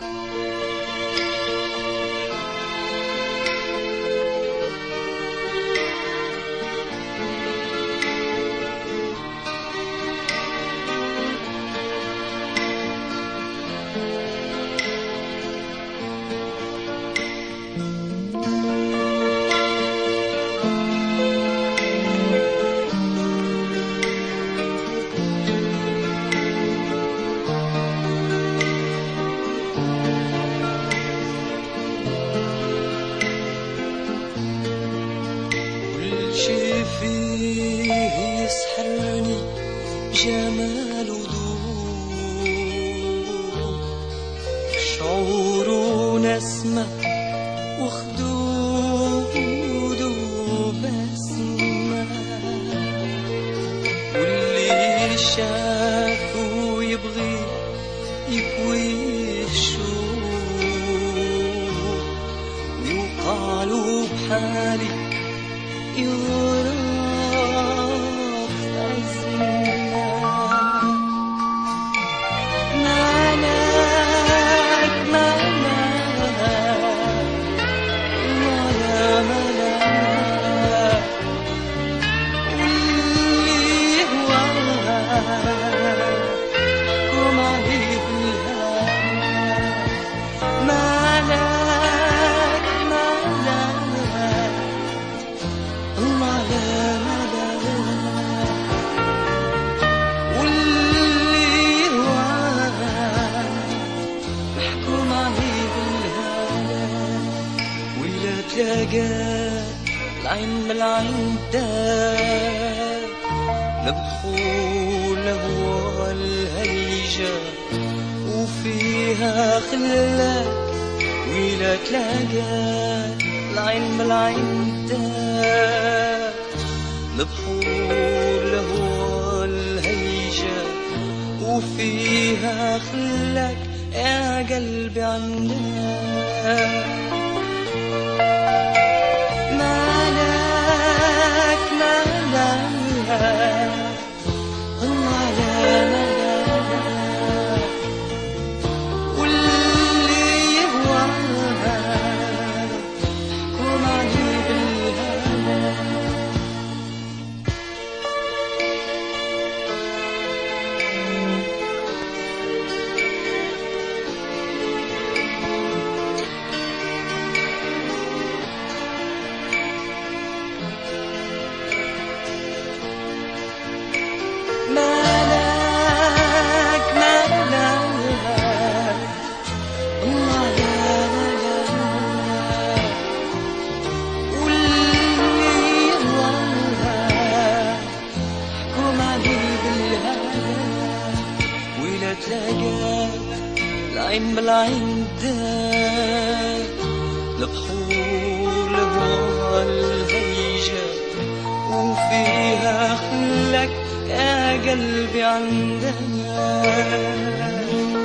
شي فيه يسحرني جمال وضوء، شعور ونسمة وخدود وبسمة، واللي شافه يبغي يكوي الشوق، وقالوا بحالي يغرف أزمنا. مالك مالك ولا مالك، واللي هواكم عليه بالهوى. مالك مالك واللي هواك محكوم عليه بالهوى. ولا تلاقى العين بالعين دار، نبحو لهوى الهيجة وفيها خلاك. ولا تلاقى العين بالعين دار، نبحور لهوى الهيجة وفيها خلاك يا قلبي عندك. مالك مالك الله لا مالك، واللي يهواك حكم عليه بالهوى. مالك مالك الله لا مالك، واللي يهواك حكم عليه بالهوى. ولا تلاقى العين بالعين دار، البحور لهوى الهيجة وفيها خلك يا قلبي عندك.